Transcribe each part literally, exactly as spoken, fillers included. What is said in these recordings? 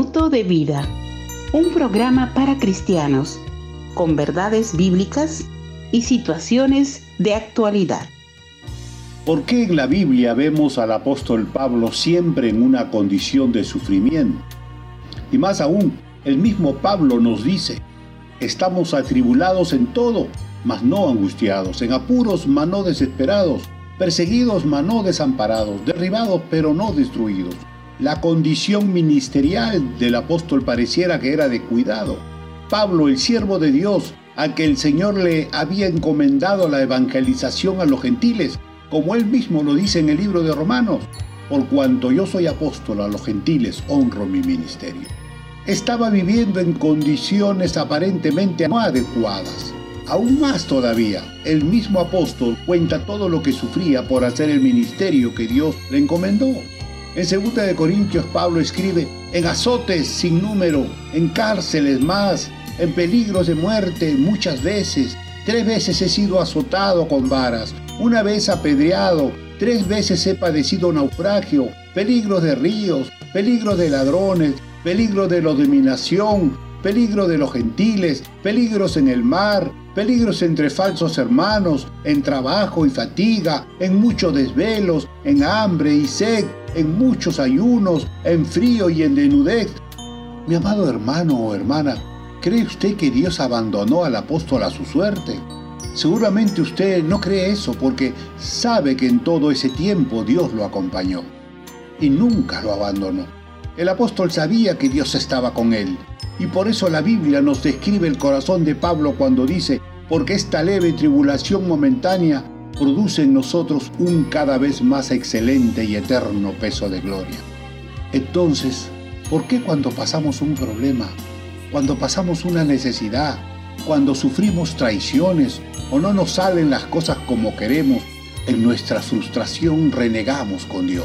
minuto de vida, un programa para cristianos con verdades bíblicas y situaciones de actualidad. ¿Por qué en la Biblia vemos al apóstol Pablo siempre en una condición de sufrimiento? Y más aún, el mismo Pablo nos dice: estamos atribulados en todo, mas no angustiados, en apuros, mas no desesperados, perseguidos, mas no desamparados, derribados, pero no destruidos. La condición ministerial del apóstol pareciera que era de cuidado. Pablo, el siervo de Dios, a que el Señor le había encomendado la evangelización a los gentiles, como él mismo lo dice en el libro de Romanos: por cuanto yo soy apóstol a los gentiles, honro mi ministerio. Estaba viviendo en condiciones aparentemente no adecuadas. Aún más todavía, el mismo apóstol cuenta todo lo que sufría por hacer el ministerio que Dios le encomendó. En segunda de Corintios, Pablo escribe: en azotes sin número, en cárceles más, en peligros de muerte muchas veces. Tres veces he sido azotado con varas, una vez apedreado, tres veces he padecido naufragio, peligros de ríos, peligros de ladrones, peligros de la dominación, peligro de los gentiles, peligros en el mar, peligros entre falsos hermanos, en trabajo y fatiga, en muchos desvelos, en hambre y sed, en muchos ayunos, en frío y en desnudez. Mi amado hermano o hermana, ¿cree usted que Dios abandonó al apóstol a su suerte? Seguramente usted no cree eso, porque sabe que en todo ese tiempo Dios lo acompañó y nunca lo abandonó. El apóstol sabía que Dios estaba con él, y por eso la Biblia nos describe el corazón de Pablo cuando dice: porque esta leve tribulación momentánea produce en nosotros un cada vez más excelente y eterno peso de gloria. Entonces, ¿por qué cuando pasamos un problema, cuando pasamos una necesidad, cuando sufrimos traiciones o no nos salen las cosas como queremos, en nuestra frustración renegamos con Dios?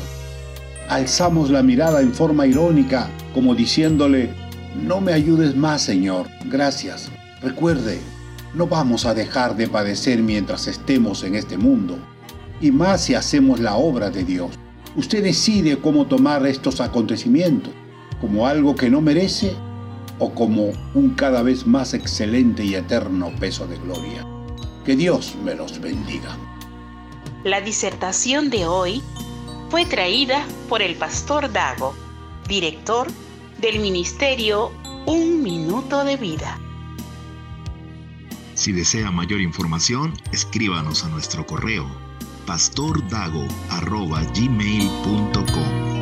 Alzamos la mirada en forma irónica, como diciéndole: no me ayudes más, Señor, gracias. Recuerde, no vamos a dejar de padecer mientras estemos en este mundo, y más si hacemos la obra de Dios. Usted decide cómo tomar estos acontecimientos, como algo que no merece o como un cada vez más excelente y eterno peso de gloria. Que Dios me los bendiga. La disertación de hoy fue traída por el pastor Dago, director del ministerio Un Minuto de Vida. Si desea mayor información, escríbanos a nuestro correo pastordago arroba gmail punto com.